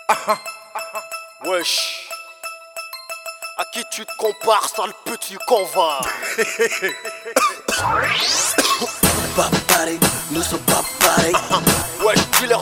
Wesh, à qui tu te compares, sale petit convoi? Pas pareil, nous sommes pas pareils. Wesh, dealer.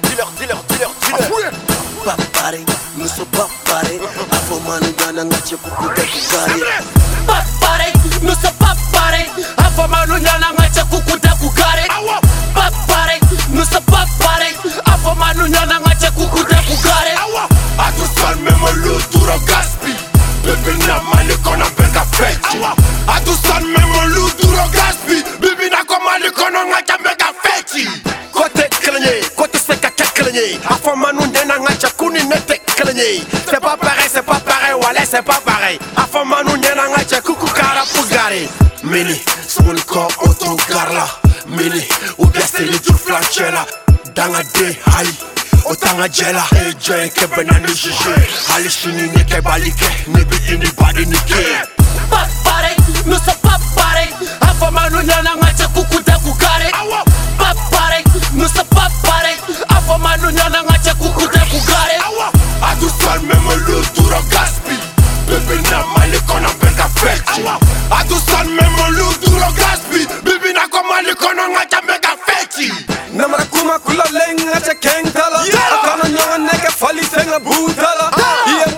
Pas pareil, nous sommes pas pareils. Avant manu gana ngache kukuta kukari. Pas pareil, nous sommes pas pareils. Avant manu gana ngache kukuta kukari. Pas pareil, nous sommes pas pareils. Avant manu gana ngache kukuta kukari. A tout seul même le tour en gaspi. Bébé n'a mal qu'on a benga fait. A tout seul même le tour en gaspi. Bébé n'a comme mal qu'on a benga fait. Côté cligné, côté c'est caca cligné. Afin manou n'en ngacha kuni nete cligné. C'est pas pareil, ouais, c'est pas pareil. Afin manou n'en ngacha kuku kara pugari. Mini, son corps autant garla. Mini, ou bien c'est les jours flanchella. Dans un dé, aïe. Otanga jela, eje ke benani jije. Ali shini ne ke balike, ne biti ni badi ni ke. Pas pareil, nous sommes pas pareils. Avant manu gana ngache kukuta kukari. Pas pareil, nous sommes pas pareils. Avant manu gana ngache kukuta kukari. A tout seul même le tour en gaspi. Bébé n'a mal qu'on a benga fait. A tout seul même le tour en gaspi. Bébé n'a comme mal qu'on a benga fait. Namara kuma kula lenga cha kengtala. Akana nyanga neke fali senga butala. Iye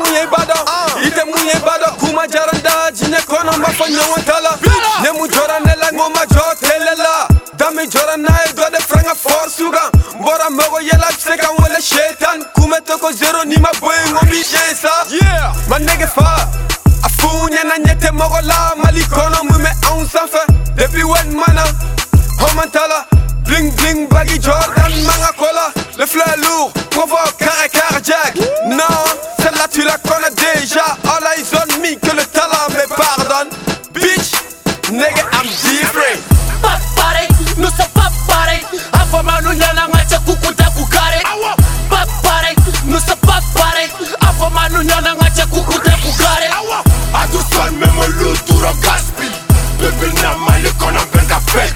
munye bada kuma jaranda jine kono mafanya wantala. Nemu jora nela ngoma jotelela. Dami jora na edo de franga forsuga. Mbora mogo yela seka wale shetan. Kume toko zero ni maboy ngomi jesa. Ma nege fa afunya na nyete mogo la malikono mume onsanfe. Depuis when mana homantala. Bling bling baggy Jordan manga cola. Le fleur lourd provoque arrêt cardiaque. Non, celle-là tu la connais déjà. All eyes on me que le talent me pardonne. Bitch, nigga I'm different. Pas pareil, nous sommes pas pareils. Avant manu gana ngache kukuta kukari. Pas pareil, nous sommes pas pareils. Avant manu gana ngache kukuta kukari. A tout seul même le tour en gaspi. Bébé n'a mal qu'on a benga fait.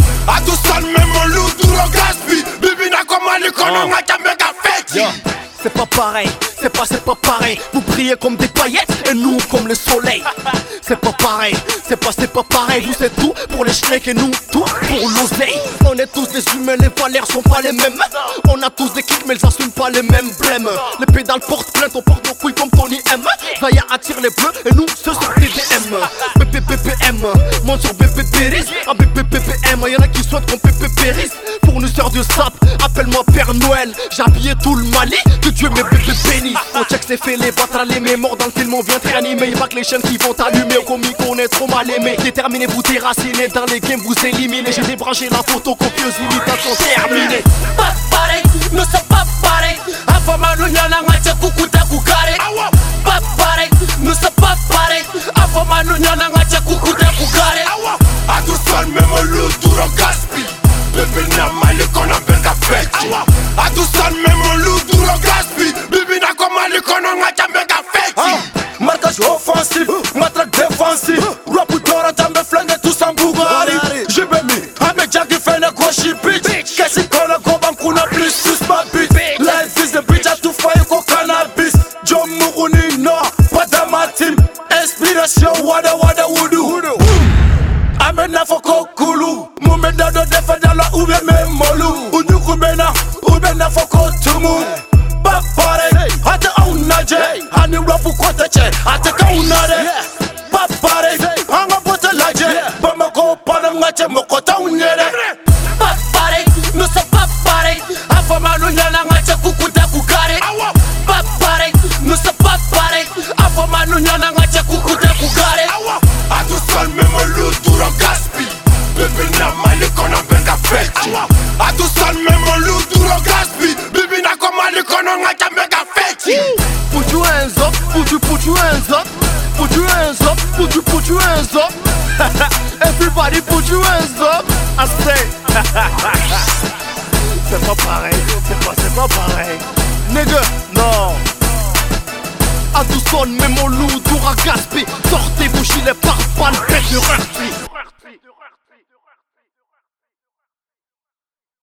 A tout seul même le tour en gaspi. Bébé n'a comme mal qu'on a benga fait. C'est pas pareil, c'est pas pareil. Vous priez comme des paillettes et nous comme le soleil. C'est pas pareil, c'est pas pareil. Vous c'est tout pour les schnecks et nous tout pour l'oseille. On est tous des humains, les valeurs sont pas les mêmes. On a tous des kicks mais ils assument pas les mêmes blèmes. Les pédales portent plainte, on porte nos couilles comme Tony M. Zaya attire les bleus et nous ce sont TDM. BPPM, monte sur BPPRIS. À BPPM, y'en a qui souhaitent qu'on PPPRIS. Fournisseur de sap, appelle-moi Père Noël. J'ai habillé tout le Mali, que Dieu mes bébés bénisse. On check c'est fait, les battre les mémoires dans le film on vient te réanimer. Y'a pas que les chaînes qui vont t'allumer. Au comique on est trop mal aimé. Déterminé, vous déracinez, dans les games vous éliminez. J'ai débranché la photocopieuse, imitation terminée. Pas pareil, nous sommes pas pareils. Avant manu gana ngache kukuta kukari. Pas pareil, nous sommes pas pareils. Avant manu gana ngache kukuta kukari. A tout seul même le tour en gaspi. Bébé n'a mal qu'on a benga fait. A tout seul même le tour en gaspi. Bébé n'a comme mal qu'on a benga fait. Marquage offensif, matraque défensif. Rap ou Dora, t'as me flingué tous en Bougari. J'ai bémi, avec Jack qui fait le gros bitch. Qu'est-ce qu'on a combat qu'on a plus sus ma bite. Life is the bitch, a tout failli qu'au cannabis. John Mourouni, non, pas dans ma team. Inspiration, wada woodoo. Amena foko kulu. Moumeda do defa dans la oube me molou. Unuku bena foko tumu. Pas pareil, ate aunaje. Hani rapu kote che, ate kaunare. Pas pareil, hanga pote laje. Bamako panam ngache mokota unyere. Pas pareil, nous sommes pas pareils. Avant manu gana ngache kukuta kukari. Pas pareil, nous sommes pas pareils. Avant manu gana ngache kukuta kukari. A tout seul même le tour en gaspi. Bébé n'a mal qu'on a benga fait. A tout seul même le tour en gaspi. Bébé n'a comme mal qu'on a benga fait. Put your hands up, put your hands up. Put your hands up, put your hands up. Everybody put your hands up. I say. C'est pas pareil, c'est pas pareil. Nigga, non. À tout son, même mon loup, tour à gaspiller. Sortez vos gilets par balle, bête de rugby.